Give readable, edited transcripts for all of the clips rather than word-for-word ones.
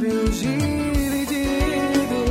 lábios divididos.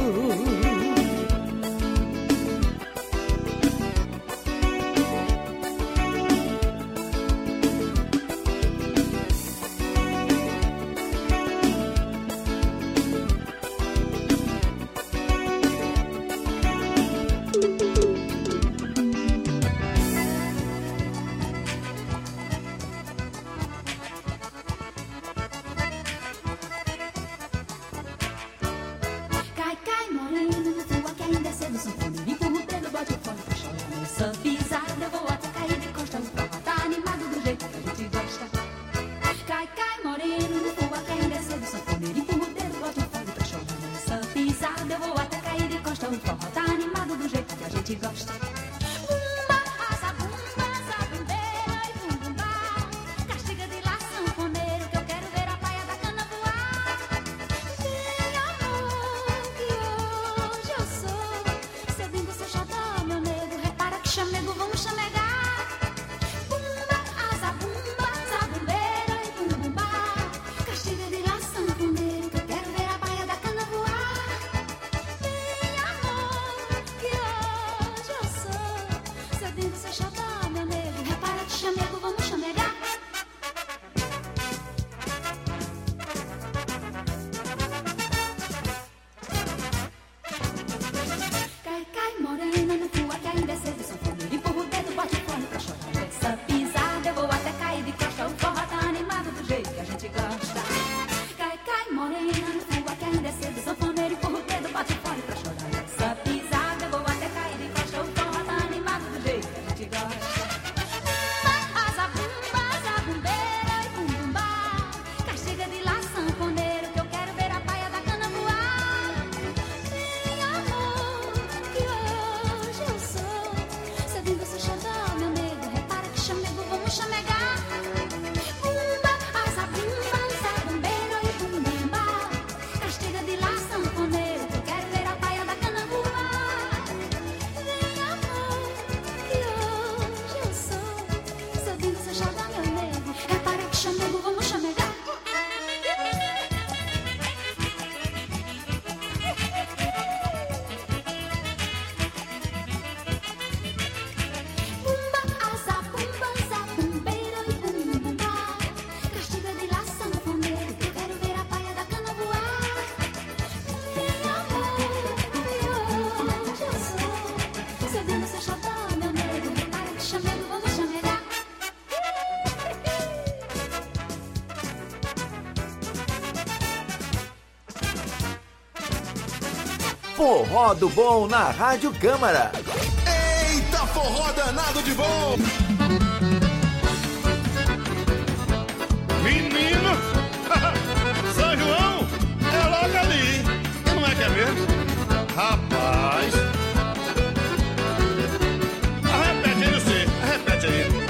Forró do Bom na Rádio Câmara. Eita, forró danado de bom! Menino, São João é logo ali. E não é que é mesmo? Rapaz. Repete aí você, repete aí.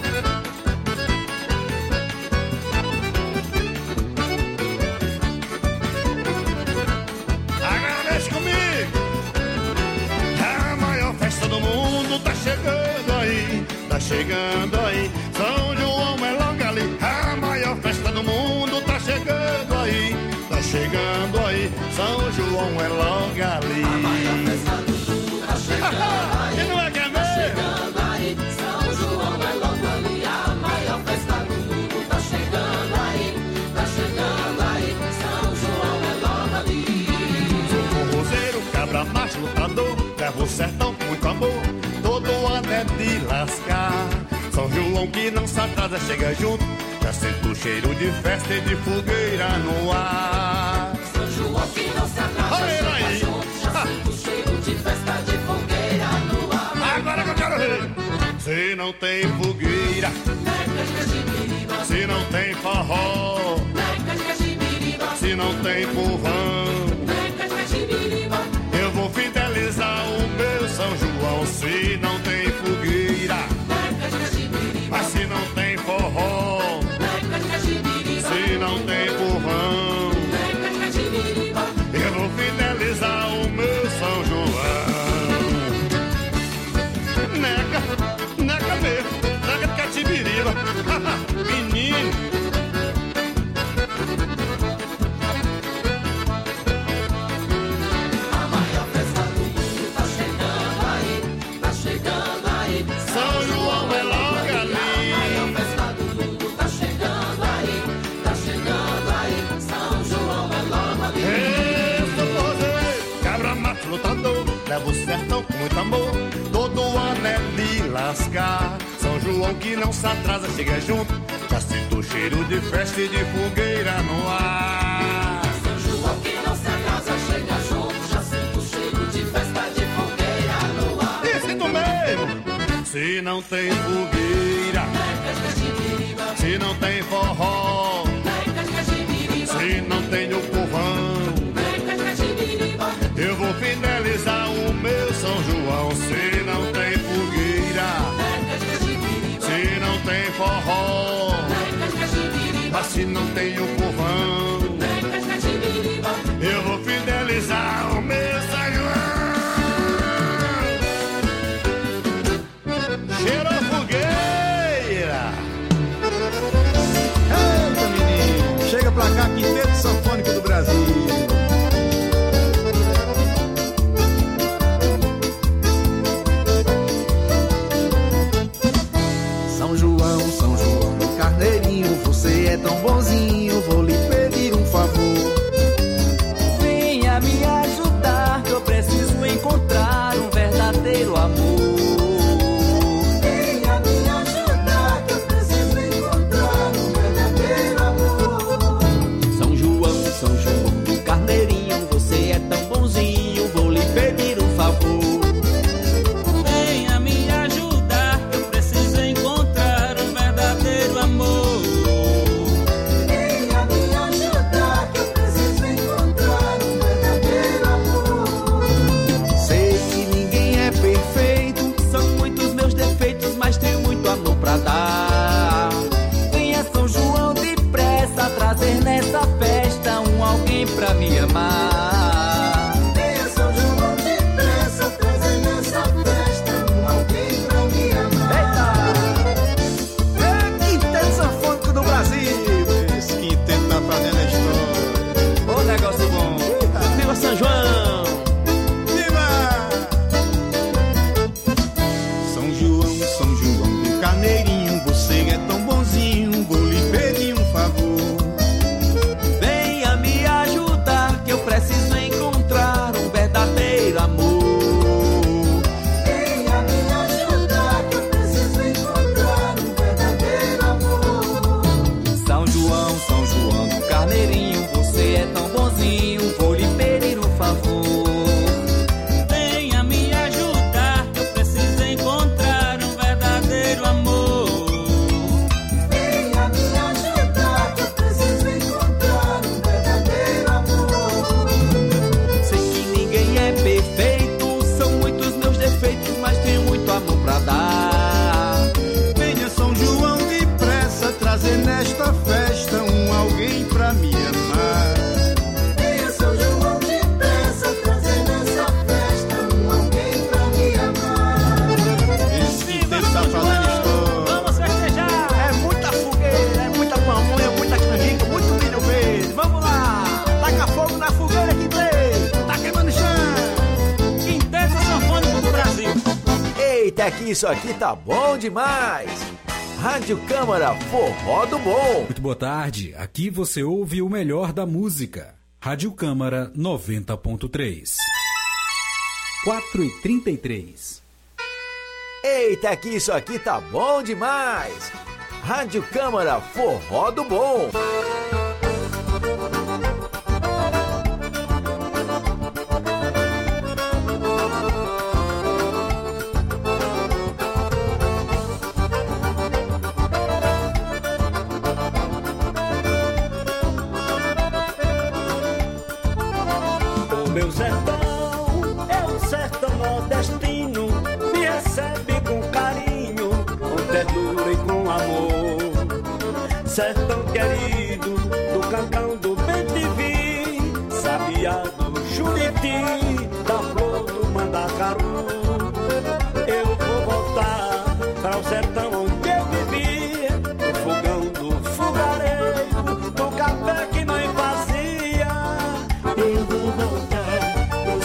Agradece comigo. A maior festa do mundo tá chegando aí, tá chegando aí. São João é logo ali. A maior festa do mundo tá chegando aí, tá chegando aí. São João é logo ali. A maior festa do mundo tá chegando aí. E não é que é mesmo? Tá chegando aí. São João é logo ali. A maior festa do mundo tá chegando aí, tá chegando aí. São João é logo ali. Sou forrozeiro, cabra macho, lutador, levo o sertão com muito amor, todo ano é de lascar. São João que não se atrasa, chega junto, já sinto o cheiro de festa e de fogueira no ar. São João que não se atrasa, chega junto, já sinto o cheiro de festa, de fogueira no ar. Agora que eu quero ver. Se não tem fogueira, se não tem forró, se não tem povão, eu vou fidelizar o meu São João. Se não tem fogueira, mas se não tem forró, se não tem povão, eu vou fidelizar o meu São João. Nega mesmo, nega de Catibiriba. Menino. tambor, todo ano é de lascar. São João que não se atrasa, chega junto, já sinto o cheiro de festa e de fogueira no ar. São João que não se atrasa, chega junto, já sinto o cheiro de festa de fogueira no ar. E sinto mesmo. Se não tem fogueira, se não tem forró, se não tem o povão, eu vou finalizar o meu São João. Se não tem fogueira, se não tem forró, mas se não tem o povão, eu vou finalizar o meu São João. Cheirou fogueira. Eita, menino, chega pra cá, Quinteto Sinfônico do Brasil. São João do Carneirinho, você é tão bonzinho, vou lhe pedir um favor. Venha me ajudar, que eu preciso encontrar um verdadeiro amor. Venha me ajudar, que eu preciso encontrar um verdadeiro amor. São João do Carneirinho, você é tão bonzinho, vou lhe pedir um favor. Venha me ajudar, eu preciso encontrar um verdadeiro amor. Venha me ajudar, que eu preciso encontrar um verdadeiro amor. Sei que ninguém é perfeito, são muitos meus defeitos, mas tenho muito amor pra dar. Venha São João depressa, trazer nessa festa um alguém pra me amar. Venha São João depressa, trazer nessa festa um alguém pra me amar. É Quinteto Sinfônico do Brasil. Esse quinteto tá fazendo a história. Ô negócio bom, viva São João! Viva! São João do Carneirinho, você é tão bonzinho, vou lhe pedir um favor. Venha me ajudar, que eu preciso encontrar um verdadeiro amor. Venha me ajudar, que eu preciso encontrar um verdadeiro amor. São João do Carneirinho, você é tão bonzinho, vou lhe pedir um favor. Venha me ajudar, eu preciso encontrar um verdadeiro amor. Venha me ajudar, que eu preciso encontrar um verdadeiro amor. Sei que ninguém é perfeito, são muitos meus defeitos, mas tenho muito amor pra dar. Venha São João depressa, trazer nesta festa um alguém pra me amar. Venha São João depressa, trazer nessa festa um alguém pra me amar. Esse quinteto tá fazendo história. Vamos festejar! É muita fogueira, é muita pamonha, muita canjica, muito milho verde. Vamos lá, taca fogo na fogueira que tem, tá queimando o chão. Quinteto Sinfônico do Brasil. Eita, que isso aqui tá bom demais! Rádio Câmara Forró do Bom. Muito boa tarde, aqui você ouve o melhor da música. Rádio Câmara 90.3. 4h33. Eita, que isso aqui tá bom demais! Rádio Câmara Forró do Bom. O meu sertão é um sertão nordestino, me recebe com carinho, com ternura e com amor. Sertão querido, do Cancão, do Bentivi, Sabiá do Juriti, da flor do Mandacaru. Eu vou voltar para o sertão onde eu vivia, o fogão do fogareiro, do café que mãe fazia. Eu vou voltar pro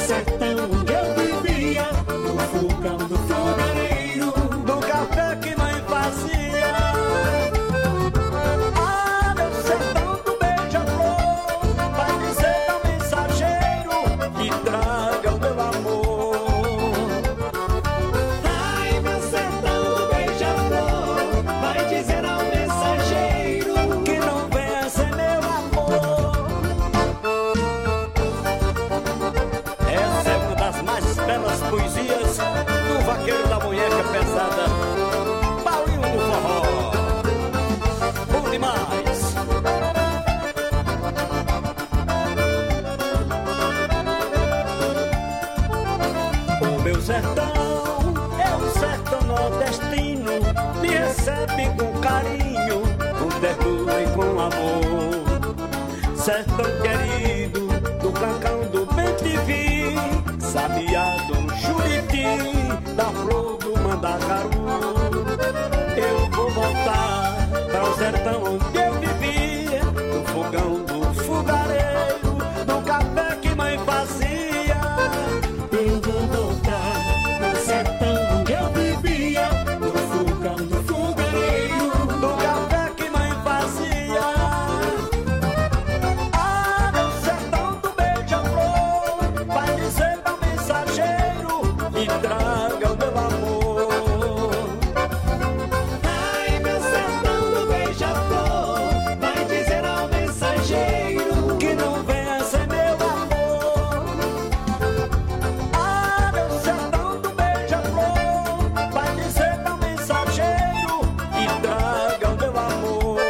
sertão, é o sertão nordestino, me recebe com carinho, com ternura e com amor. Sertão querido, do cancão do bem-te-vi, sabiá do juriti, da flor do mandacaru. Eu vou voltar para o sertão onde eu vivia, no fogão do fogareiro, no café que mãe fazia. Eu vou voltar para o sertão onde eu vivia, no fogão do fogareiro, no café que mãe fazia. Ah, meu sertão do beija-flor, vai dizer ao mensageiro e traga o meu amor. Ai, meu sertão do beija-flor, vai dizer ao mensageiro Que não venha ser meu amor. Ah, meu sertão do beija-flor, vai dizer ao mensageiro e traga o meu amor.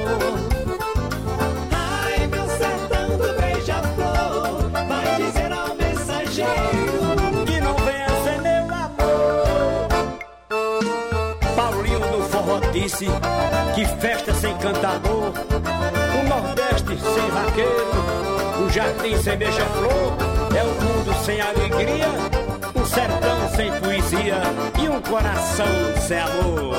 Ai, meu sertão do beija-flor, vai dizer ao mensageiro Que não venha ser meu amor. Paulinho do forró disse que festa sem cantador, o Nordeste sem vaqueiro, o jardim sem beija-flor, é o mundo sem alegria, um sertão sem poesia e um coração sem amor.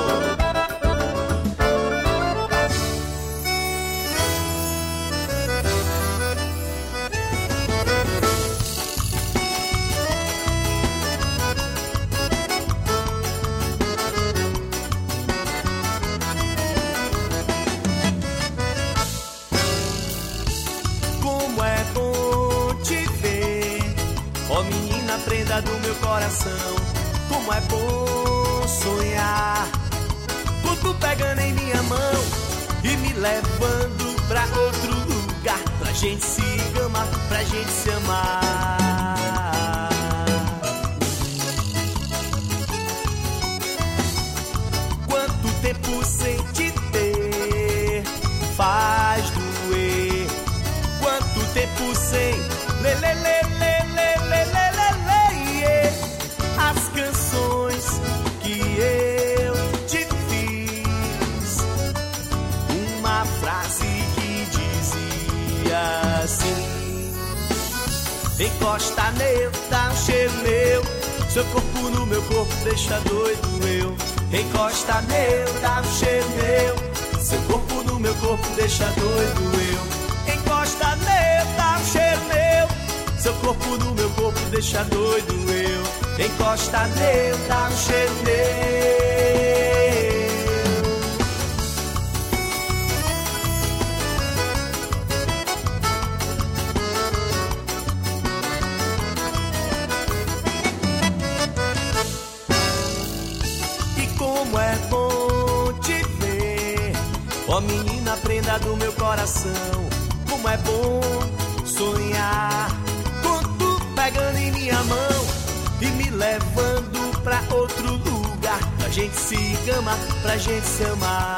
Como é bom te ver, ó menina prenda do meu coração. Como é bom sonhar com tu pegando em minha mão e me levando pra outro lugar, pra gente se amar, pra gente se amar. Quanto tempo sem te ter faz doer. Quanto tempo sem lê, lê, lê, lê, lê, lê, lê, lê, lê, lê. As canções que eu te fiz, uma frase que dizia assim: encosta nele, dá um cheiro meu, seu corpo no meu corpo deixa doido eu. Encosta nele, dá um cheiro meu, seu corpo no meu corpo deixa doido eu. Encosta nele, dá um cheiro meu, seu corpo no meu corpo deixa doido eu. Encosta nele, dá um cheiro meu. E como é bom te ver, ó menina prenda do meu coração. Como é bom sonhar com tu pegando em minha mão e me levando pra outro lugar, pra gente se amar, pra gente se amar.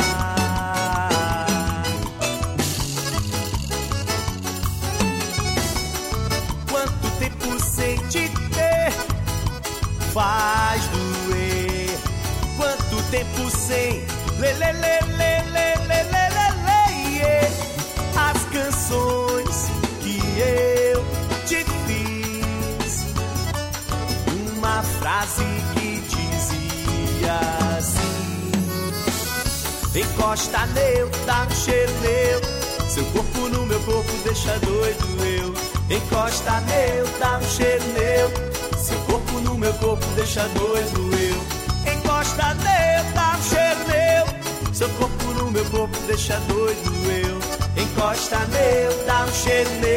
Quanto tempo sem te ter faz doer. Quanto tempo sem lê, lê, lê, lê, lê, lê, lê, lê, lê. As canções que eu te fiz, uma frase que dizia assim: encosta nele, dá um cheiro meu, seu corpo no meu corpo deixa doido eu. Encosta nele, dá um cheiro meu, seu corpo no meu corpo deixa doido eu. Encosta nele, dá um cheiro meu, seu corpo no meu corpo deixa doido eu. Encosta nele, dá um cheiro meu.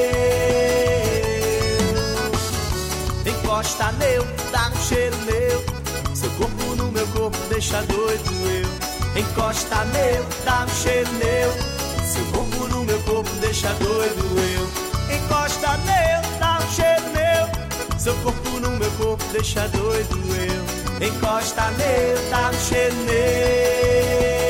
Encosta nele, dá um cheiro meu, seu corpo no meu corpo deixa doido eu. Encosta nele, dá um cheiro meu, seu corpo no meu corpo deixa doido eu. Encosta nele, dá um cheiro meu, seu corpo no meu corpo deixa doido eu. Encosta nele, dá um cheiro meu.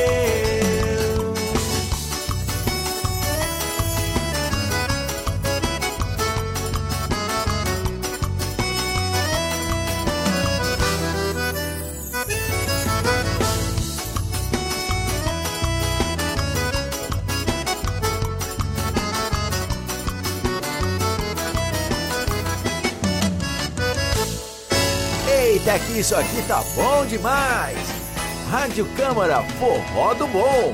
Eita, que isso aqui tá bom demais! Rádio Câmara Forró do Bom.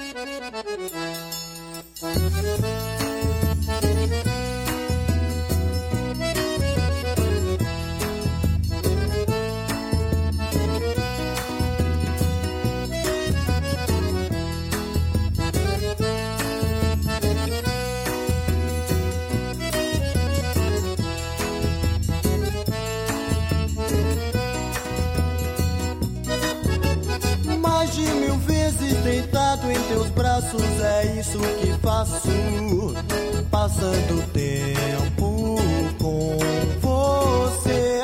Deitado em teus braços, é isso que faço, passando tempo com você.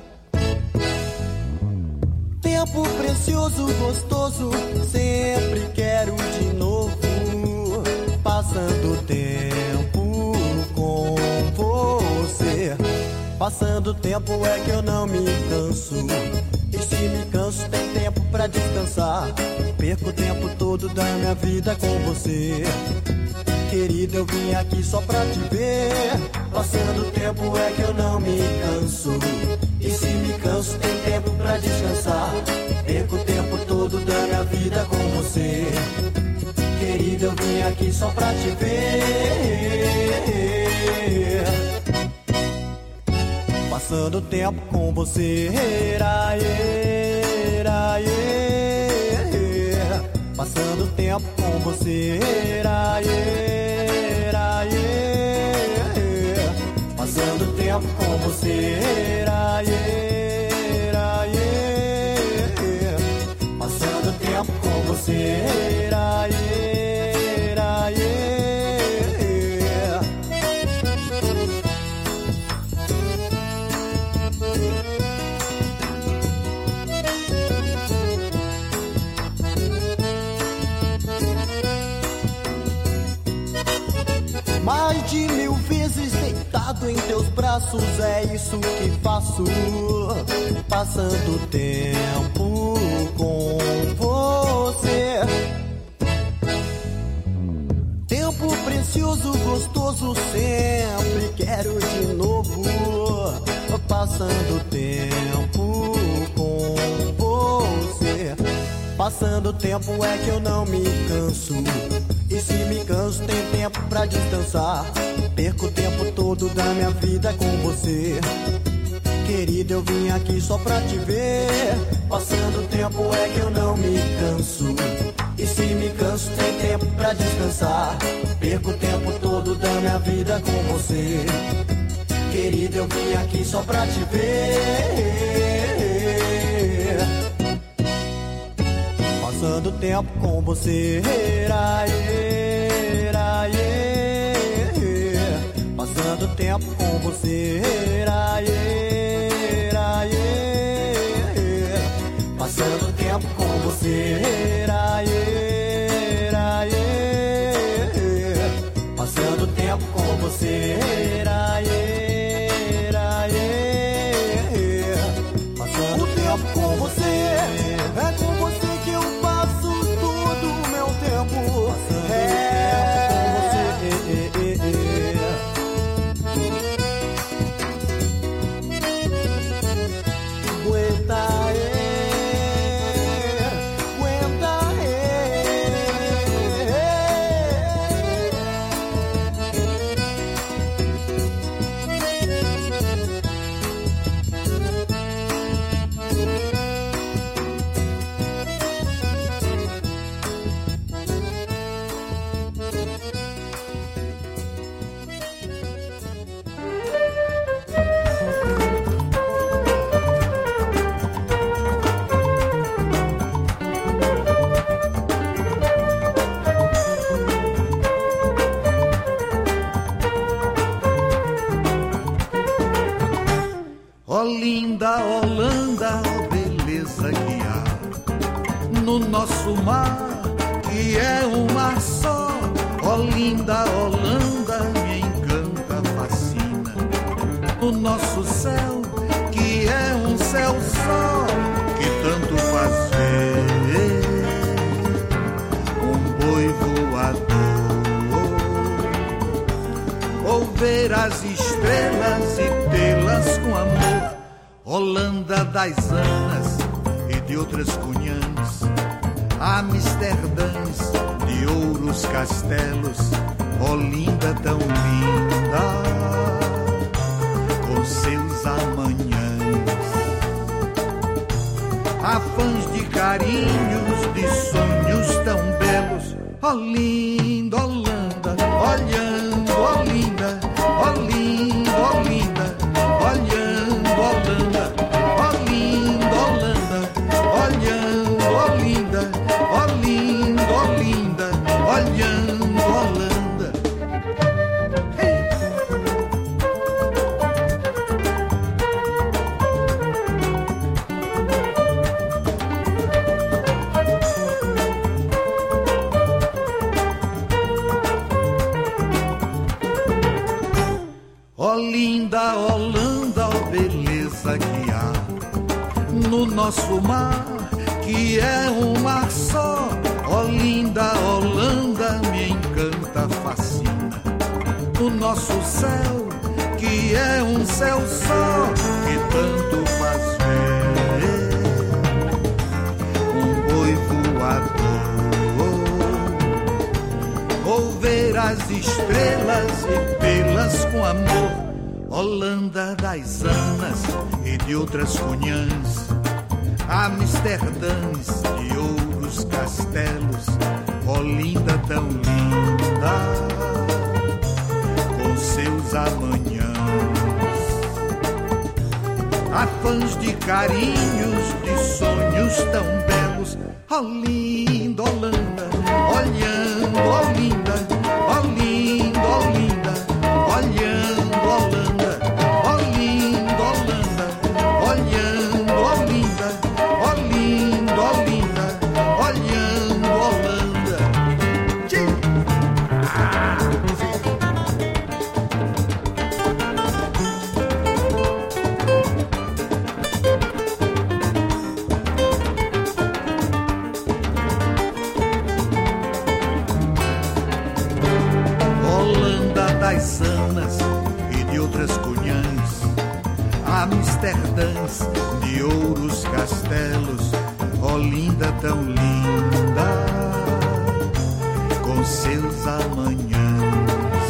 Tempo precioso, gostoso, sempre quero de novo, passando tempo com você. Passando tempo é que eu não me canso, e se me canso tem tempo pra descansar. Perco o tempo todo da minha vida com você. Querida, eu vim aqui só pra te ver. Passando tempo é que eu não me canso, e se me canso tem tempo pra descansar. Perco o tempo todo da minha vida com você. Querida, eu vim aqui só pra te ver. Passando tempo com você. Passando tempo com você. Passando tempo com você. Passando tempo com você. Mais de 1000 vezes deitado em teus braços, é isso que faço, passando tempo com você. Tempo precioso, gostoso, sempre quero de novo, passando tempo com você. Passando tempo é que eu não me canso, e se me canso tem tempo pra descansar. Perco o tempo todo da minha vida com você. Querida, eu vim aqui só pra te ver. Passando tempo é que eu não me canso, e se me canso tem tempo pra descansar. Perco o tempo todo da minha vida com você. Querida, eu vim aqui só pra te ver. Passando tempo com você. Passando tempo com você. Passando tempo com você. Passando tempo com você. Passando tempo com você. É com você que eu passo todo o meu tempo. Linda Holanda, beleza que há no nosso mar, que é um mar só. Ó linda Holanda, me encanta, fascina. No nosso céu, que é um céu só, que tanto faz ver um boi voador, ou ver as estrelas e tê-las com amor. Holanda das Anas e de outras cunhãs, Amsterdãs de ouros castelos, Olinda tão linda, com seus amanhãs, afãs de carinhos, de sonhos tão belos, Olinda, Holanda, olhando Olinda, Olinda, Olinda, olhando Holanda, Olinda, Holanda, olhando Olinda, Olinda, Olinda, olhando Holanda. Hey. Olinda, Holanda, ó beleza que há no nosso mar, que é um mar só. Olinda, Holanda, me encanta, fascina. O nosso céu, que é um céu só, que tanto faz ver um boi voador, ou ver as estrelas e vê-las com amor. Holanda das Anas e de outras cunhãs, Amsterdãs de ouros castelos, Olinda tão linda, com seus amanhãs, afãs de carinhos, de sonhos tão belos, Olinda, Holanda, olhando Olinda, Olinda, Olinda, olhando Holanda, Olinda, Holanda, olhando Olinda, Olinda, Olinda, olhando Holanda. Holanda das Anas e de outras cunhãs, Amsterdãs de ouros castelos, Olinda tão linda, com seus amanhãs,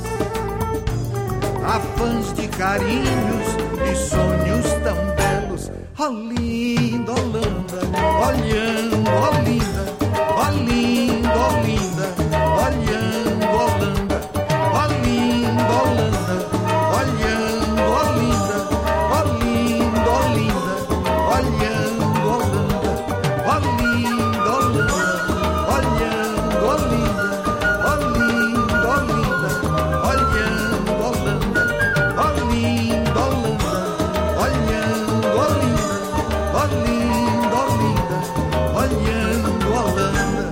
afãs de carinhos, de sonhos tão belos, Olinda, Holanda, olhando Olinda, Olinda, Olinda, olhando Holanda, Olinda, Holanda, olhando Olinda, Olinda, Olinda, olhando Holanda, Olinda, Holanda, olhando Olinda, Olinda, Olinda, olhando Holanda, Olinda, Holanda, olhando Olinda, Olinda, Olinda, olhando Holanda.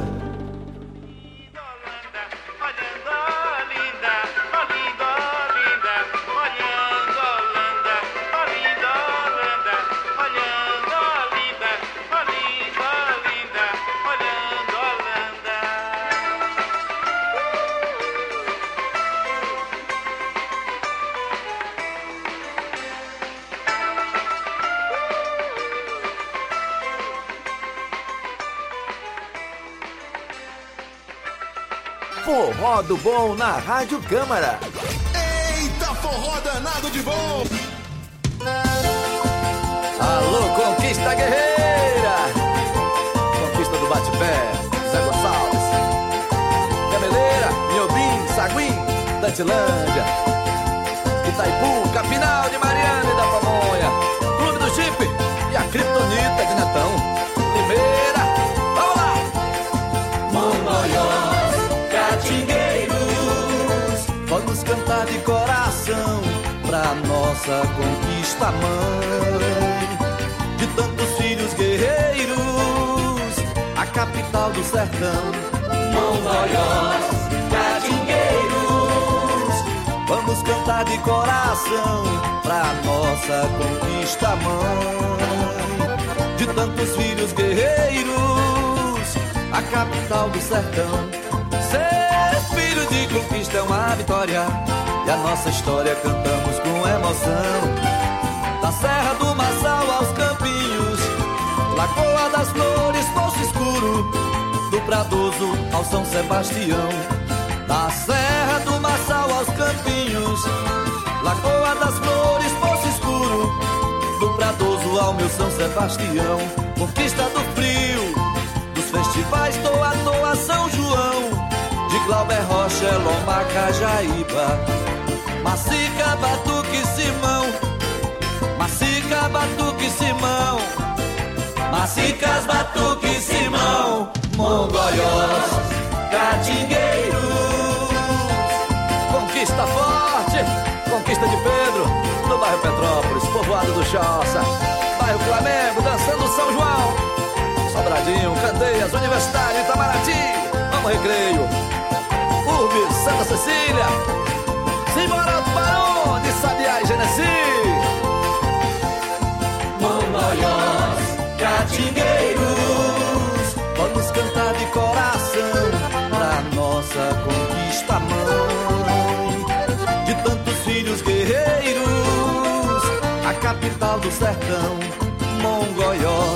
Forró do Bom na Rádio Câmara. Eita, forró danado de bom! Alô, Conquista Guerreira! Conquista do Bate-Pé, Zé Gonçalves, Gameleira, Miobim, Saguim, Dantilândia, Itaipu, Capinal de Mariana e da Pamonha, Clube do Chip e a Criptonita de Netão, Limeira, vamos lá! Mongolhós, catingueiros, vamos cantar de coração pra nossa conquista mãe, de tantos filhos guerreiros, a capital do sertão. Mongolhós, catingueiros, vamos cantar de coração pra nossa conquista mãe, de tantos filhos guerreiros, a capital do sertão. Ser filho de conquista é uma vitória, e a nossa história cantamos com emoção. Da Serra do Maçã das Flores, Poço Escuro, do Pradoso ao São Sebastião, da Serra do Marçal aos Campinhos, Lagoa das Flores, Poço Escuro, do Pradoso ao meu São Sebastião, Conquista do Frio, dos festivais Toa Toa São João, de Glauber Rocha, Loma, Cajaíba, Macica, Batuque, Simão, Macica, Batuque, Simão, Macicas, Batuque, Simão, Mongóiós, Catingueiros. Conquista forte, conquista de Pedro, no bairro Petrópolis, povoado do Choça, bairro Flamengo, dançando São João, Sobradinho, Candeias, Universitário, Itamaraty, Vamos Recreio, Urbis, Santa Cecília, Simbora do Barão, de Sabiá e Genesi, Mongóiós, Catingueiros, vamos cantar de coração pra nossa conquista mãe, de tantos filhos guerreiros, a capital do sertão, Mongóiós,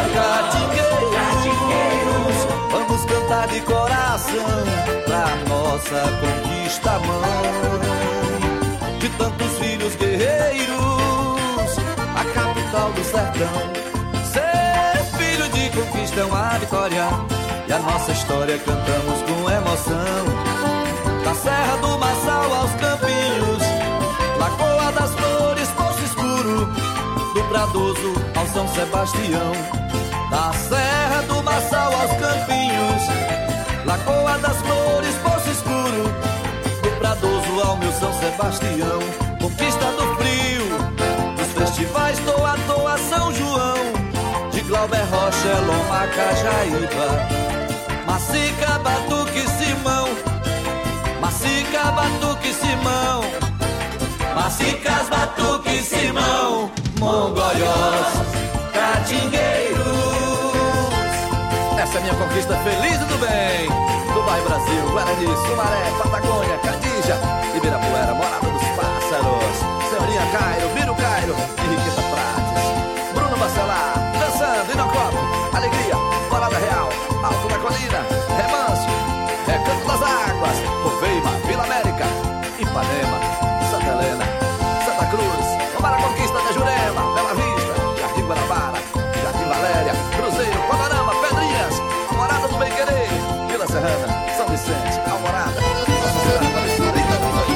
Catingueiros, vamos cantar de coração pra nossa conquista mãe, de tantos filhos guerreiros, a capital do sertão. Ser filho de conquista é uma vitória, e a nossa história cantamos com emoção. Da Serra do Marçal aos Campinhos, Lagoa das Flores, Poço Escuro, do Pradoso ao São Sebastião. Da Serra do Marçal aos Campinhos, Lagoa das Flores, Poço Escuro, do Pradoso ao meu São Sebastião. Conquista do Frio, dos festivais Toa Toa São João, de Glauber Rocha, Loma, Cajaíba, Macica, Batuque, Simão, Macica, Batuque, Simão, Macicas, Batuque, Simão, Mongóiós, Catingueiros. Essa é minha conquista feliz e do bem, do bairro Brasil, Guarani, Sumaré, Patagônia, Cadija, Ibirapuera, Morada dos Pássaros, Senhorinha Cairo, Viro Cairo e Riqueta Prates. Bruno Bacelar, dançando, Inocopo, Alegria, Morada Real, Alto da Colina, Remanso, Recanto das Águas, Roveima, Vila América, Ipanema, Santa Helena, Santa Cruz, para a Conquista da Jurema, Bela Vista, Jardim Guanabara, Jardim Valéria, Cruzeiro, Panorama, Pedrinhas, Morada do Bem Querer, Vila Serrana, São Vicente, Alvorada, Nossa Senhora Aparecida e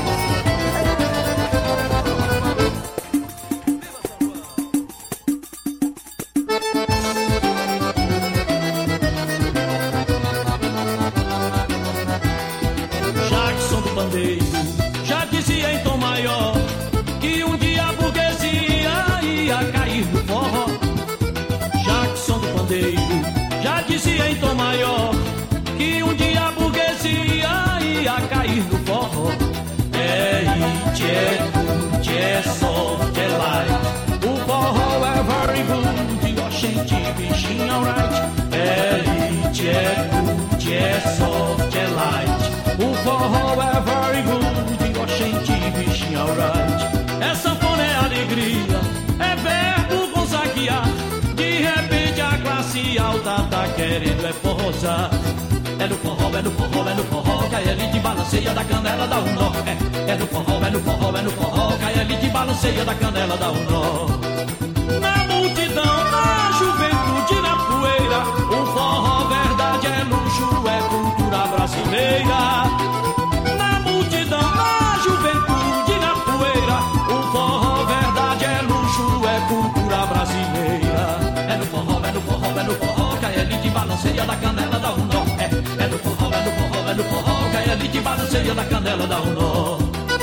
Jackson do Pandeiro já dizia em tom maior que um dia a burguesia ia cair no forró. Jackson do Pandeiro já dizia em tom maior que um dia a burguesia ia cair no forró. É it, é good, é soft, é light. O forró é very good, oxente, bichinho, alright. É it, é good, é soft, é light. O forró é very good, oxente, bichinho, alright. É sanfona, é alegria, é verbo com saquear. De repente a classe alta tá querendo é forrosar. É no forró, é no forró, é no forró que a elite balanceia da canela dá um nó. É no forró, é no forró, é no forró que a elite balanceia da canela dá um nó. Na multidão, na juventude, na poeira, o forró verdade é luxo, é cultura brasileira. Na multidão, na juventude, na poeira, o forró verdade é luxo, é cultura brasileira. É no forró, é no forró, é no forró que a elite balanceia da canela dá um nó. É no forró, é no forró, é no forró que a elite balanceia da canela dá um nó.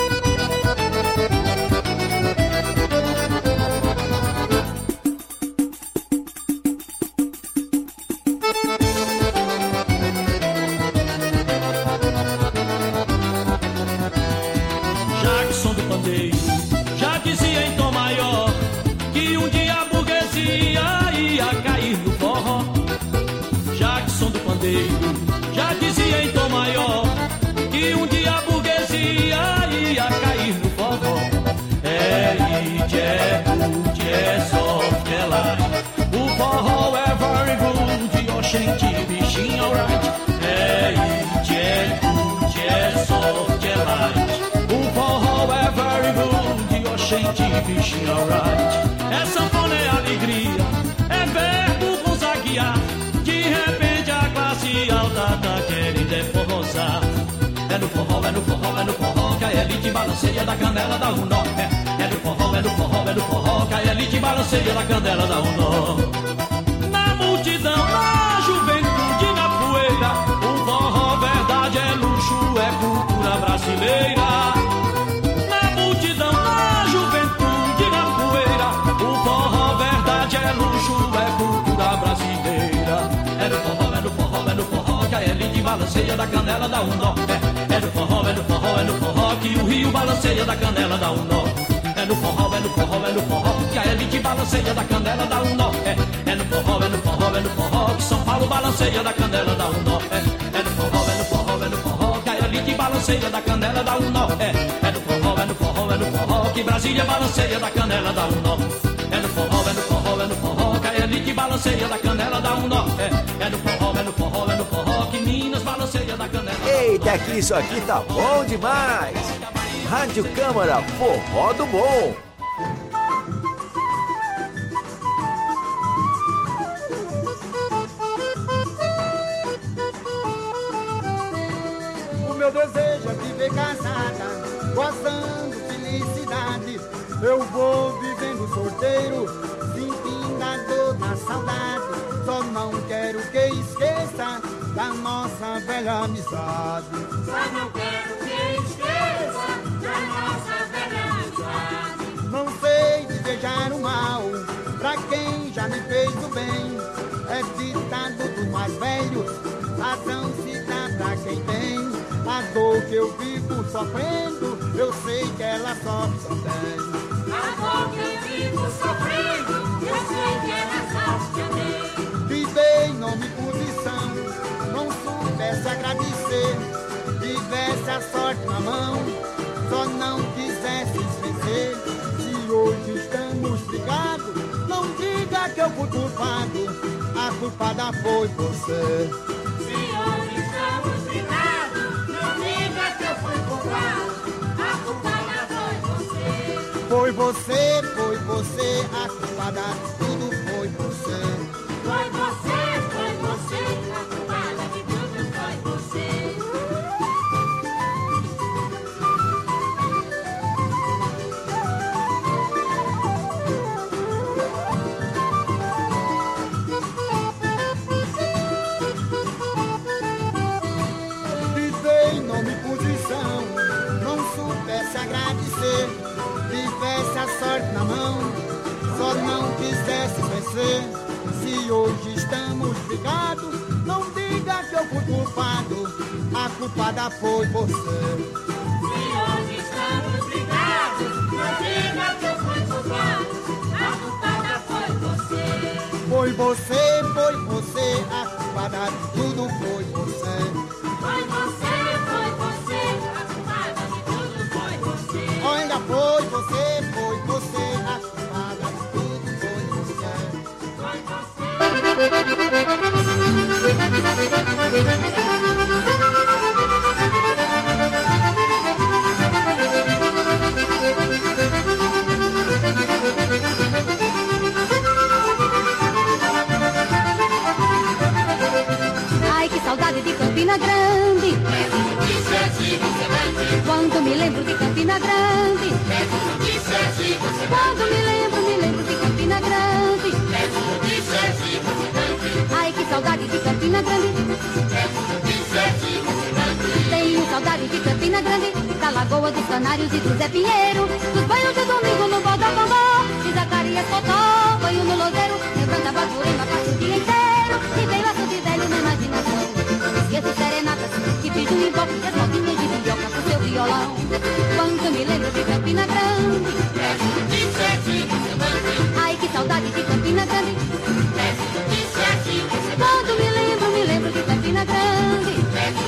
Jackson do Pandeiro já dizia em tom maior que um dia a burguesia ia cair no forró. Jackson do Pandeiro já dizia em tom maior que um dia a burguesia bichinho alright. É sanfona, é alegria, é verbo com zaguear. De repente a classe alta tá querendo é forrosar. É no forró, é no forró, é no forró que a elite balanceia da canela dá um nó. É no forró, é no forró, é no forró que a elite balanceia da canela dá um nó. Na multidão, na juventude, na poeira, o forró verdade é luxo, é cultura brasileira. Na multidão, na juventude, na poeira, o forró verdade é luxo, é cultura brasileira. É no forró, é no forró, é no forró que a elite balanceia da canela dá um nó. É no forró, é no forró, é no forró que o rio balanceia da canela dá um nó. É no forró, é no forró, é no forró que a elite balanceia da canela dá um nó. É no forró, é no forró, é no forró que São Paulo balanceia da canela dá um nó. É no forró, é no forró, é no forró que a elite balanceia da canela dá um nó. É no forró, é no forró, é no forró que Brasília balanceia da canela dá um nó. É no forró, é no forró, é no forró que a elite balanceia da canela dá um nó. É no forró, é no forró, é no forró que Minas balanceia da canela. Eita, que isso aqui tá bom demais! Rádio Câmara, forró do bom! O meu desejo é viver casada, gozando felicidade. Eu vou vivendo solteiro, sentindo a dor na saudade. Só não quero que esqueça da nossa velha amizade. Só não quero que esqueça da nossa velha amizade. Não sei desejar o mal pra quem já me fez o bem. É ditado do mais velho, razão se dá pra quem tem. A dor que eu vivo sofrendo, eu sei que ela sofre também. A dor que eu vivo sofrendo, eu sei que ela sofre também. Vivei nome e posição, não soubesse agradecer. Tivesse a sorte na mão, só não quisesse esquecer. Se hoje estamos brigados, não diga que eu fui culpado. A culpada foi você. Se hoje estamos brigados, não diga que eu fui culpado. A culpada foi você. Foi você, a culpada de tudo foi você. Foi você, a culpada de tudo foi você. Vivei nome e posição, não soubesse agradecer. Tivesse a sorte na mão, só não quisesse vencer. Se hoje estamos brigados, não diga que eu fui culpado. A culpada foi você. Se hoje estamos brigados, não diga que eu fui culpado. A culpada foi você. Foi você, a culpada de tudo foi você. Foi você, a culpada de tudo foi você. Olha, foi você, a culpada de tudo foi você. Foi você. Ai, que saudade de Campina Grande. Quando me lembro de Campina Grande. Quando me lembro de Campina Grande. Ai, que saudade de Campina Grande. Tenho saudade de Campina Grande, da Lagoa dos Canários e do Zé Pinheiro, dos banhos de domingo no Bodocambó, de Zacarias Totó, banho no Lodeiro, lembrando a Baturema, passo o dia inteiro, e vem laço de velho na imaginação. Esqueço serenatas, que fiz um emboque, as modinhas de vioca com seu violão. Quando me lembro de Campina Grande. Ai, que saudade de Campina Grande. Quando me lembro de Campina Grande.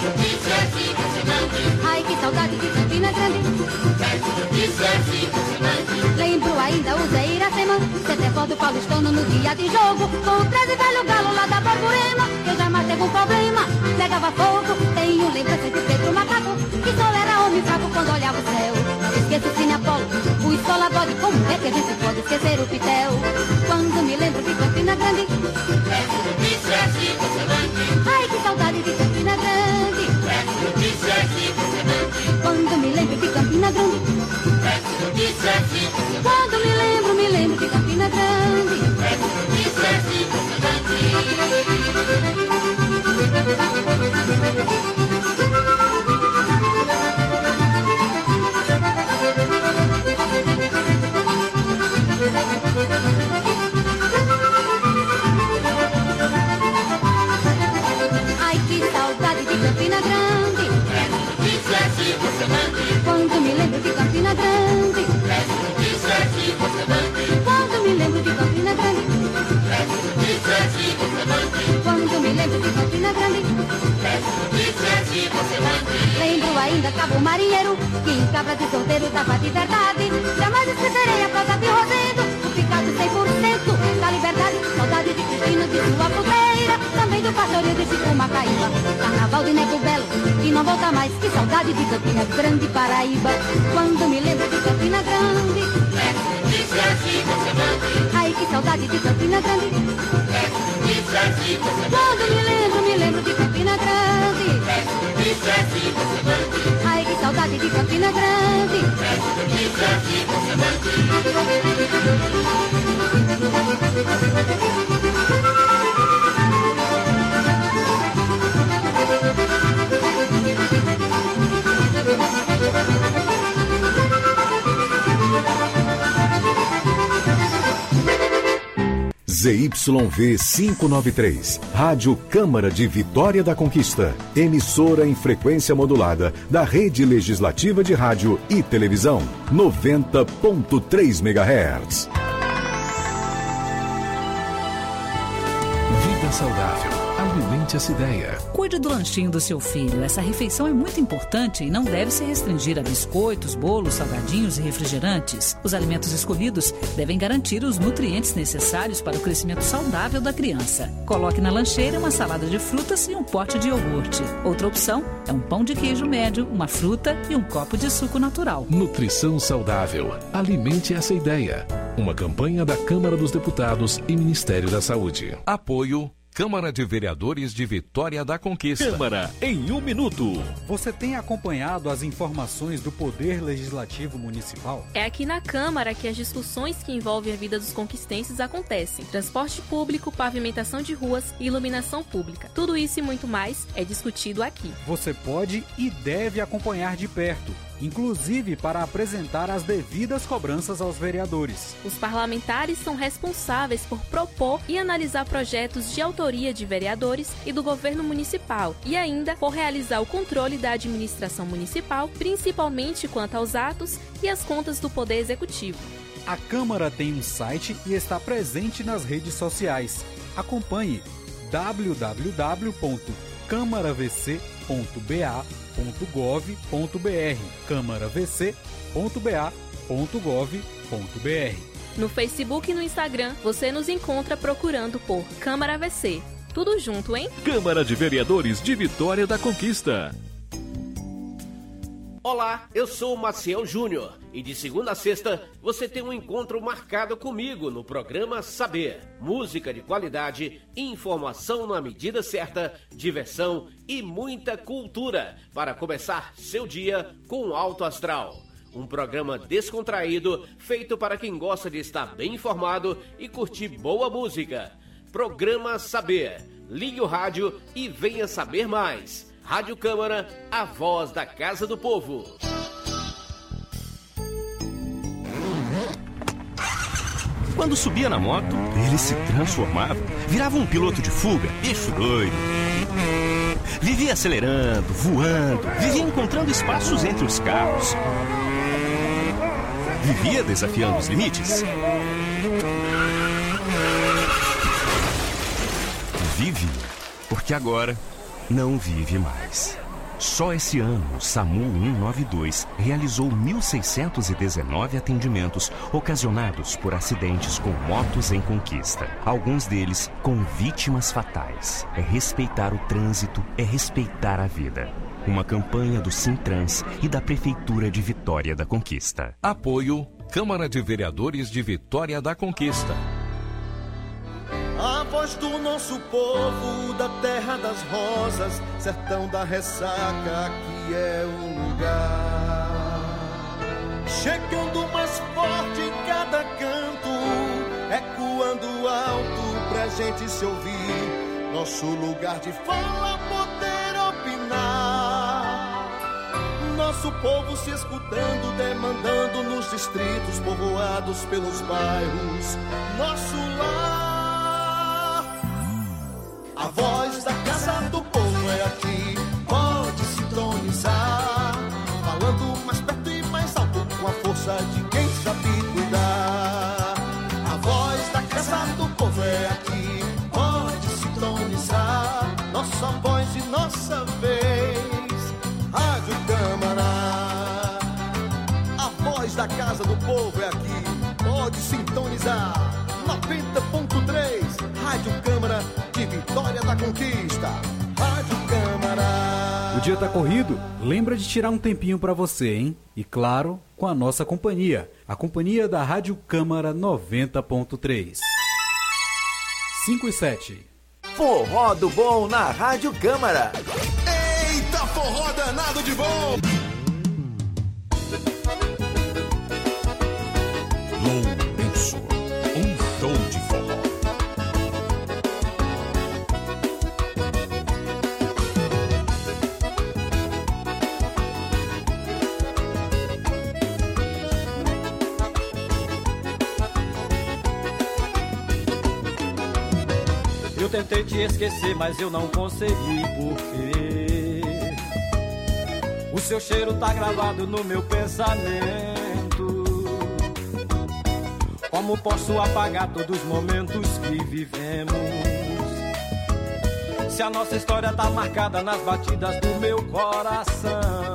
Ai, que saudade de Campina Grande. Lembro ainda o Zé Iracema, Cetefó do Paulistano no dia de jogo, com o 13 velho galo lá da Borborema. Eu jamais teve um problema, pegava fogo. Tenho lembrança de Pedro Macaco, que só era homem fraco quando olhava o céu. Esqueço o Cine Apolo, o Escola Bode com como é que a gente pode esquecer o pitel? Quando me lembro de Campina Grande, ai, que saudade de Campina Grande. Quando me lembro de Campina Grande, quando me lembro de Campina Grande. Ai, que saudade de Campina Grande. Quando me lembro de Campina Grande, quando me lembro de Campina Grande, quando me lembro de Campina Grande, lembro ainda Cabo Marinheiro, que em Cabra de Solteiro tava de verdade. Jamais esquecerei a prosa de Rosendo, o picado 100% da liberdade. Saudade de Cristino, de sua puteira, também do pastoreio de Chico Macaíba. Carnaval de Nego Belo, e não volta mais. Que saudade de Campina Grande, Paraíba. Quando me lembro de Campina Grande, ai, que saudade de Campina Grande. Quando me lembro de Campina Grande, ai, que saudade de Campina Grande. ZYV 593, Rádio Câmara de Vitória da Conquista, emissora em frequência modulada da Rede Legislativa de Rádio e Televisão, 90.3 MHz. Vida saudável. Alimente essa ideia. Cuide do lanchinho do seu filho. Essa refeição é muito importante e não deve se restringir a biscoitos, bolos, salgadinhos e refrigerantes. Os alimentos escolhidos devem garantir os nutrientes necessários para o crescimento saudável da criança. Coloque na lancheira uma salada de frutas e um pote de iogurte. Outra opção é um pão de queijo médio, uma fruta e um copo de suco natural. Nutrição saudável. Alimente essa ideia. Uma campanha da Câmara dos Deputados e Ministério da Saúde. Apoio Câmara de Vereadores de Vitória da Conquista. Câmara em 1 minuto. Você tem acompanhado as informações do Poder Legislativo Municipal? É aqui na Câmara que as discussões que envolvem a vida dos conquistenses acontecem. Transporte público, pavimentação de ruas e iluminação pública. Tudo isso e muito mais é discutido aqui. Você pode e deve acompanhar de perto, inclusive para apresentar as devidas cobranças aos vereadores. Os parlamentares são responsáveis por propor e analisar projetos de autoria de vereadores e do governo municipal e ainda por realizar o controle da administração municipal, principalmente quanto aos atos e as contas do Poder Executivo. A Câmara tem um site e está presente nas redes sociais. Acompanhe www.câmaravc.ba.gov.br câmaravc.ba.gov.br. No Facebook e no Instagram, você nos encontra procurando por Câmara VC. Tudo junto, hein? Câmara de Vereadores de Vitória da Conquista. Olá, eu sou o Maciel Júnior e de segunda a sexta você tem um encontro marcado comigo no programa Saber. Música de qualidade, informação na medida certa, diversão e muita cultura para começar seu dia com alto astral. Um programa descontraído, feito para quem gosta de estar bem informado e curtir boa música. Programa Saber. Ligue o rádio e venha saber mais. Rádio Câmara, a voz da Casa do Povo. Quando subia na moto, ele se transformava, virava um piloto de fuga, bicho doido. Vivia acelerando, voando, vivia encontrando espaços entre os carros. Vivia desafiando os limites. Vive, porque agora não vive mais. Só esse ano, o SAMU 192 realizou 1.619 atendimentos ocasionados por acidentes com motos em conquista. Alguns deles com vítimas fatais. É respeitar o trânsito, é respeitar a vida. Uma campanha do Sintrans e da Prefeitura de Vitória da Conquista. Apoio Câmara de Vereadores de Vitória da Conquista. A voz do nosso povo, da terra das rosas, sertão da ressaca, aqui é o lugar. Chegando mais forte em cada canto, ecoando alto pra gente se ouvir. Nosso lugar de fala, poder opinar. Nosso povo se escutando, demandando nos distritos, povoados pelos bairros. Nosso lar. A voz da casa do povo é aqui, pode sintonizar. Falando mais perto e mais alto, com a força de quem sabe cuidar. A voz da casa do povo é aqui, pode sintonizar. Nossa voz e nossa vez, Rádio Câmara. A voz da casa do povo é aqui, pode sintonizar. 90.3, Rádio Câmara de Vitória da Conquista. Rádio Câmara. O dia tá corrido? Lembra de tirar um tempinho pra você, hein? E claro, com a nossa companhia. A companhia da Rádio Câmara 90.3. 5 e 7. Forró do Bom na Rádio Câmara. Eita, forró danado de bom! Lourenço, um show de forró. Eu tentei te esquecer, mas eu não consegui, porque o seu cheiro tá gravado no meu pensamento. Como posso apagar todos os momentos que vivemos, se a nossa história tá marcada nas batidas do meu coração?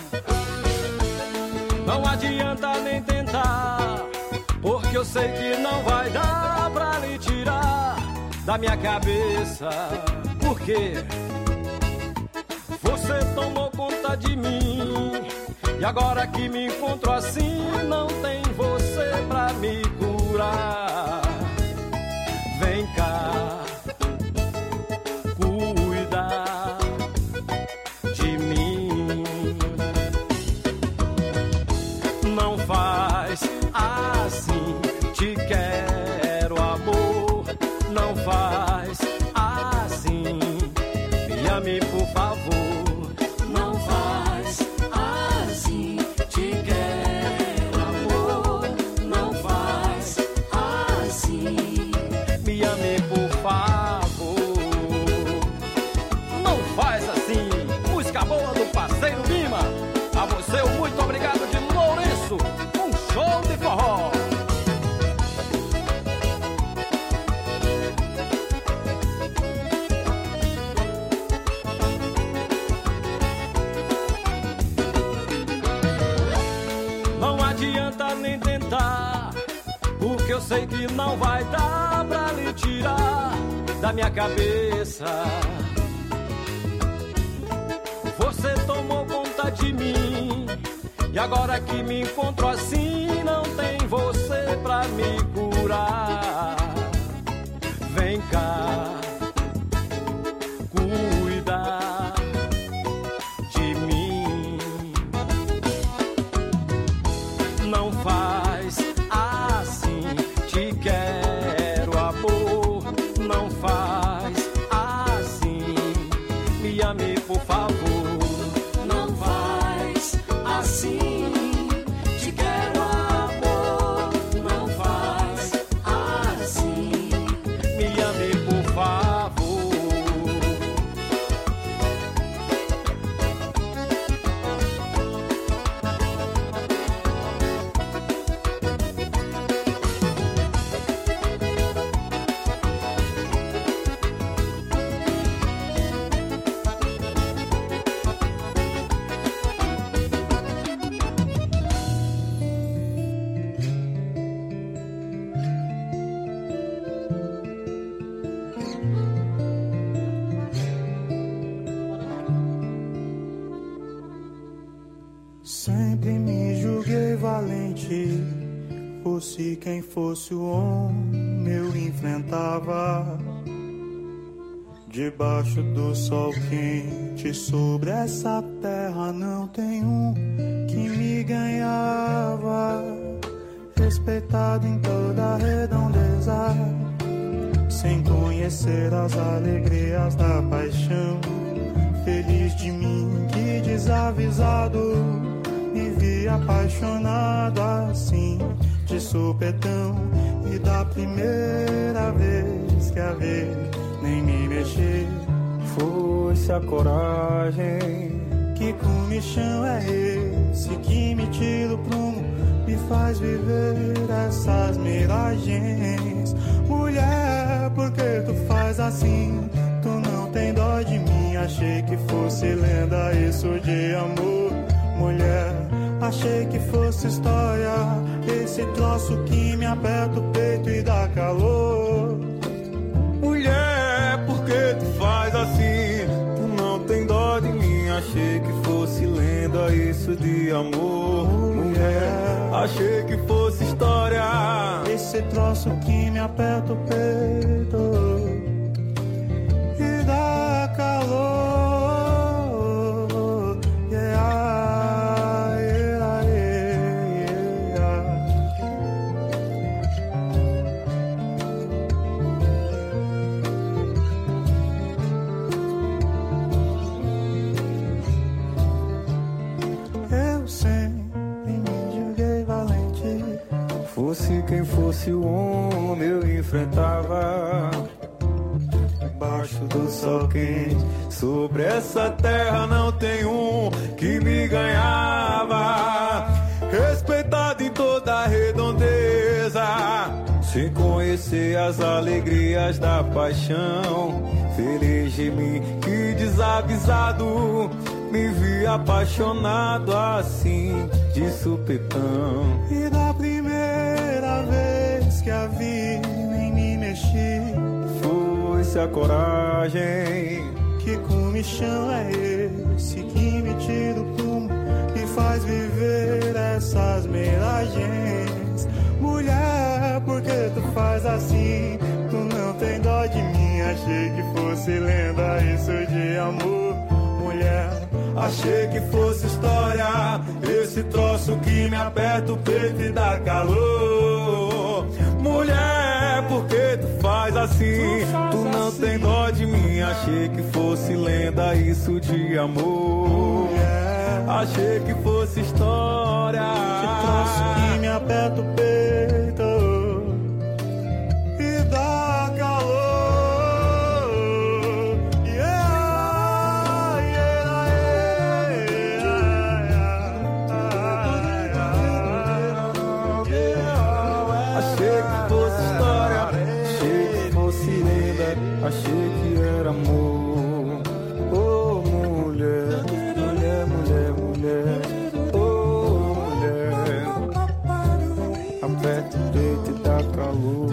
Não adianta nem tentar, porque eu sei que não vai dar pra lhe tirar da minha cabeça. Porque você tomou conta de mim, e agora que me encontro assim, não tem você pra me curar. Vem cá, cuida de mim. Não faz assim, te quero, amor. Não faz assim, me ame por favor. Não faz assim, te quero, amor. Não faz assim, me ame por favor. Não faz assim, música boa do parceiro Lima. A você o muito obrigado de Lourenço, um show de forró. Nem tentar, porque eu sei que não vai dar pra lhe tirar da minha cabeça. Você tomou conta de mim, e agora que me encontro assim, não tem você pra me curar. Vem cá, cuida de mim. Não faz assim, te quero, amor. Não faz assim, me ame por favor. Não faz assim, te quero, amor. Não faz sempre me julguei valente. Fosse quem fosse o homem, eu enfrentava. Debaixo do sol quente, sobre essa terra não tem um que me ganhava. Respeitado em toda a redondeza, sem conhecer as alegrias da paixão. Feliz de mim que desavisado me vi apaixonado assim, de supetão. E da primeira vez que a vi, nem me mexi. Foi-se a coragem. Que comichão é esse que me tira o prumo, me faz viver essas miragens? Mulher, por que tu faz assim? Tu não tem dó de mim. Achei que fosse lenda isso de amor. Mulher, achei que fosse história, esse troço que me aperta o peito e dá calor. Mulher, por que tu faz assim? Tu não tem dó de mim. Achei que fosse lenda isso de amor. Mulher, achei que fosse história, esse troço que me aperta o peito e dá calor. Fosse quem fosse o homem, eu enfrentava. Debaixo do sol quente, sobre essa terra não tem um que me ganhava. Respeitado em toda a redondeza, sem conhecer as alegrias da paixão. Feliz de mim que desavisado me vi apaixonado assim, de supetão. E da primeira vez que a vi, nem me mexi. Foi-se a coragem. Que comichão é esse que me tira o prumo e faz viver essas miragens? Mulher, por que tu faz assim? Tu não tem dó de mim. Achei que fosse lenda isso de amor. Mulher, achei que fosse história, esse troço que me aperta o peito e dá calor. Mulher, por que tu faz assim? Tu não tem dó de mim. Achei que fosse lenda isso de amor. Achei que fosse história, esse troço que me aperta o peito e dá calor. Achei que era amor. Oh, mulher, mulher, mulher, mulher. Oh, mulher, aperta o peito e dá calor.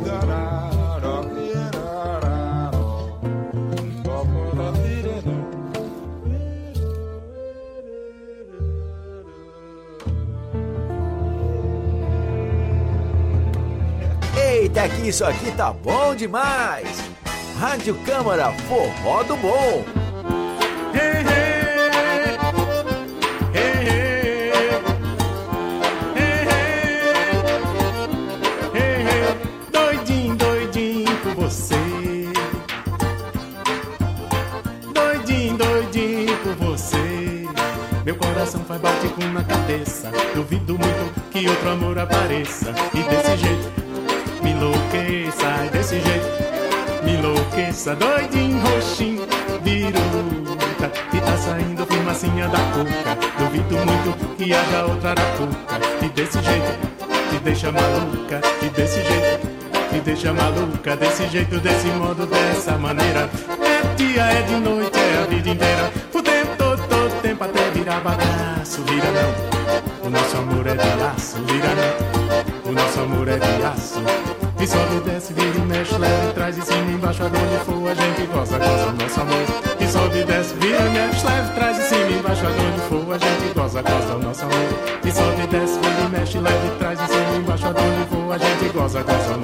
Eita, que isso aqui tá bom demais! Rádio Câmara, forró do bom! Hey, hey, hey, hey, hey, hey, hey. Doidinho, doidinho por você. Doidinho, doidinho por você. Meu coração faz bate-com na cabeça. Duvido muito que outro amor apareça. E desse jeito me enlouqueça, desse jeito me enlouqueça. Doidinho, roxinho, biruta, e tá saindo fumacinha da cuca. Duvido muito que haja outra arapuca. E desse jeito te deixa maluca. E desse jeito te deixa maluca. Desse jeito, desse modo, dessa maneira. É dia, é de noite, é a vida inteira. O tempo todo tempo até virar bagaço. Vira não, o nosso amor é de aço. Vira não, o nosso amor é de aço. E sobe, desce, vira e mexe, leva e traz, em cima, embaixo, aonde for a gente goza, goza o nosso amor. E sobe, desce, vira e mexe, leva e traz, em cima, embaixo, aonde for a gente goza, goza o nosso amor.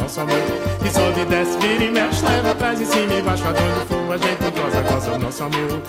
nosso amor. E sobe, desce, vira e mexe, leva atrás, em cima e embaixo, aonde for a gente goza, goza o nosso amor.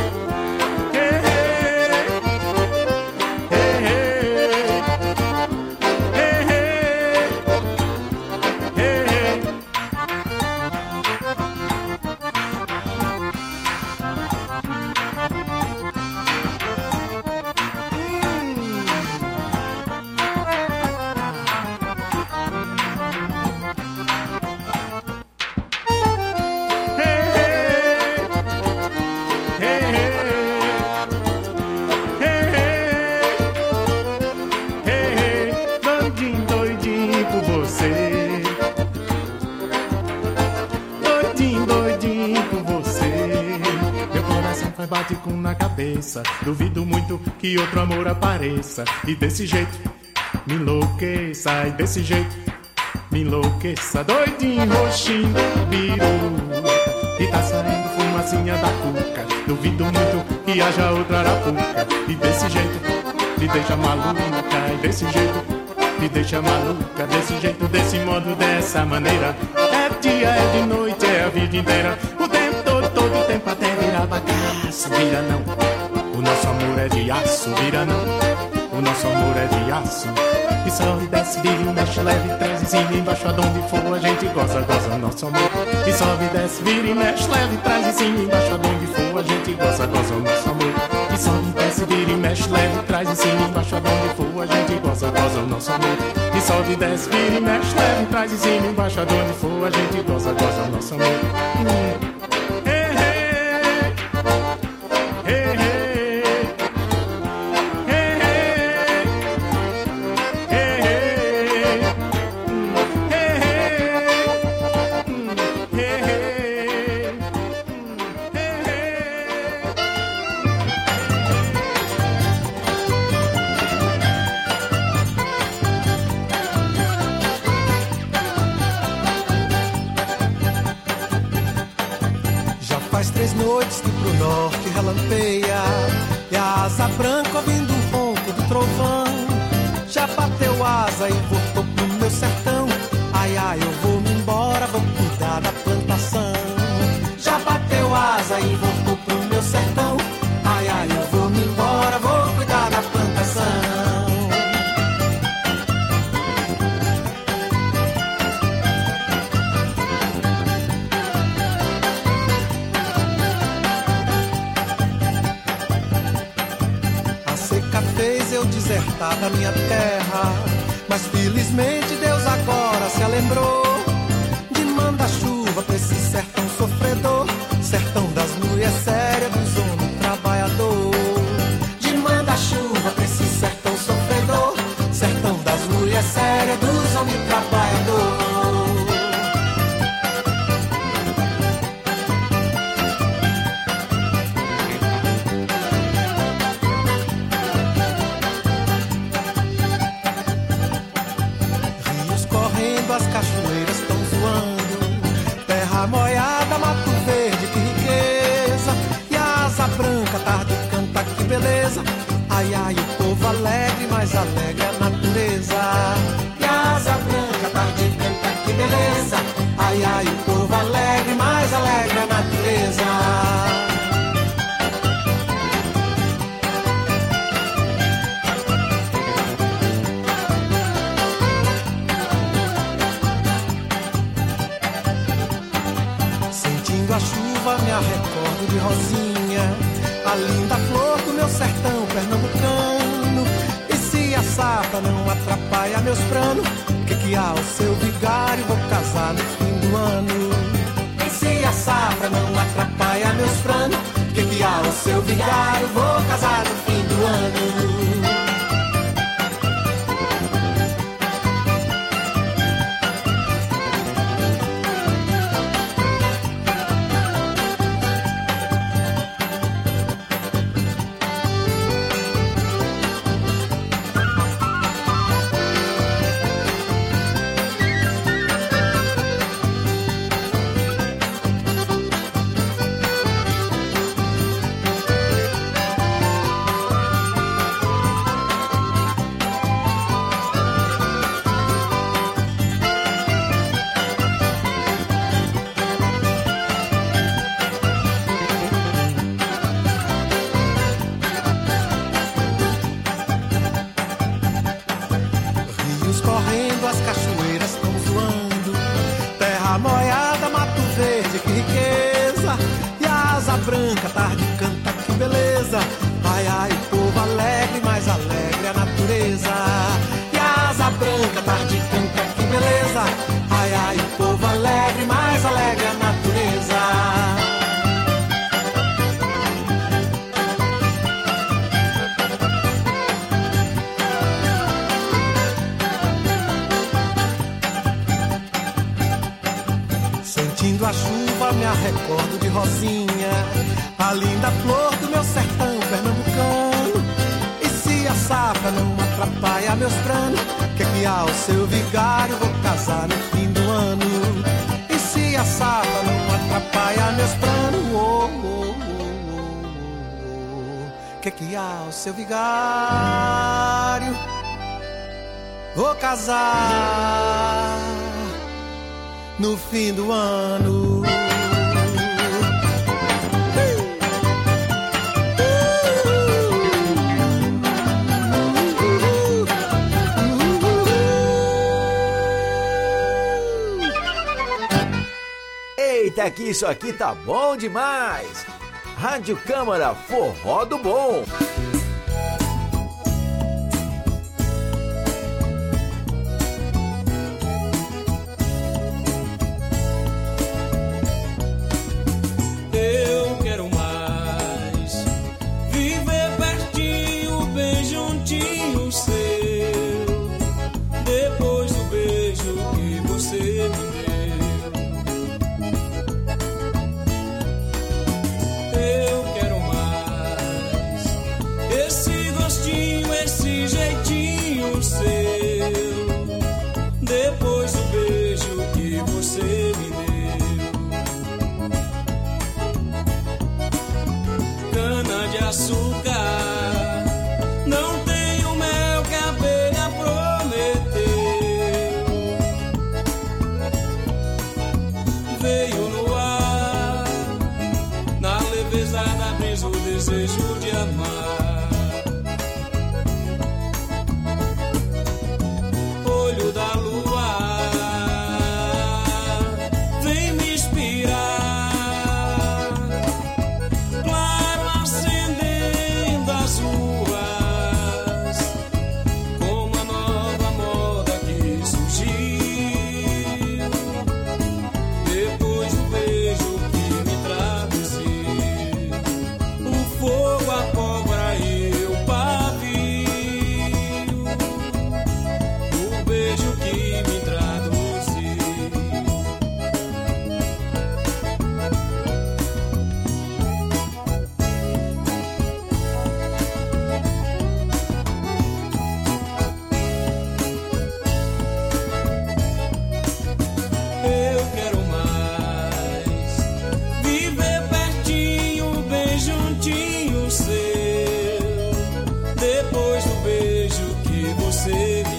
Duvido muito que outro amor apareça. E desse jeito me enlouqueça. E desse jeito me enlouqueça. Doidinho, roxinho, biru. E tá saindo fumacinha da cuca. Duvido muito que haja outra arapuca. E desse jeito me deixa maluca. E desse jeito me deixa maluca. Desse jeito, desse modo, dessa maneira. É dia, é de noite, é a vida inteira. O tempo todo o tempo até virar bagaço. Vira não. O nosso amor é de aço, vira não. O nosso amor é de aço. E sobe, desce, vira e mexe, leve, traz em cima, embaixo, aonde for a gente goza, goza o nosso amor. E sobe, desce, vira e mexe, leve, traz em cima, embaixo, aonde for a gente goza, goza o nosso amor. E sobe, desce, vira e mexe, leve, traz em cima, embaixo, aonde for a gente goza, goza o nosso amor. E sobe, desce, vira e mexe, leve, traz em cima, embaixo, aonde for a gente goza, goza o nosso amor. E a asa branca ouvindo o ronco do trovão já bateu asa e voltou pro meu sertão. Ai, ai, eu vou me embora, vou cuidar da plantação. Já bateu asa e voltou pro meu sertão. Ai, ai, eu vou me embora, vou cuidar da plantação. Desertar da minha terra, mas felizmente Deus agora se lembrou de mandar chuva pra esse sertão sofredor, sertão das mulheres sérias, dos homens trabalhador. De mandar chuva pra esse sertão sofredor, sertão das mulheres sérias, dos homens trabalhador. As cachoeiras estão zoando, terra molhada, mato verde, que riqueza. E a asa branca, tarde canta, que beleza. Ai, ai, o povo alegre, mais alegre a natureza. E a asa branca, tarde canta, que beleza. Ai, ai, o povo alegre, mais alegre a natureza. A chuva me recordo de Rosinha, a linda flor do meu sertão pernambucano. E se a safra não atrapalha meus planos, que há o seu vigário, vou casar no fim do ano. E se a safra não atrapalha meus planos, que há o seu vigário, vou casar no fim do ano. rios correndo, as cachoeiras estão zoando. Terra molhada, mato verde, que riqueza. E a asa branca, tarde canta, que beleza. Ai, ai, o povo alegre, mais alegre a natureza. E a asa branca, tarde canta, que beleza. Ai, ai, o povo alegre, mais alegre a natureza. Sentindo a chuva me recordo de Rosinha, a linda flor do meu sertão pernambucano. E se a safra não atrapalha meus planos, que ao seu vigário vou casar no fim do ano. E se a safra não atrapalha meus planos, oh, oh, oh, oh, que ao seu vigário vou casar no fim do ano. Eita, que isso aqui tá bom demais! Rádio Câmara, forró do bom!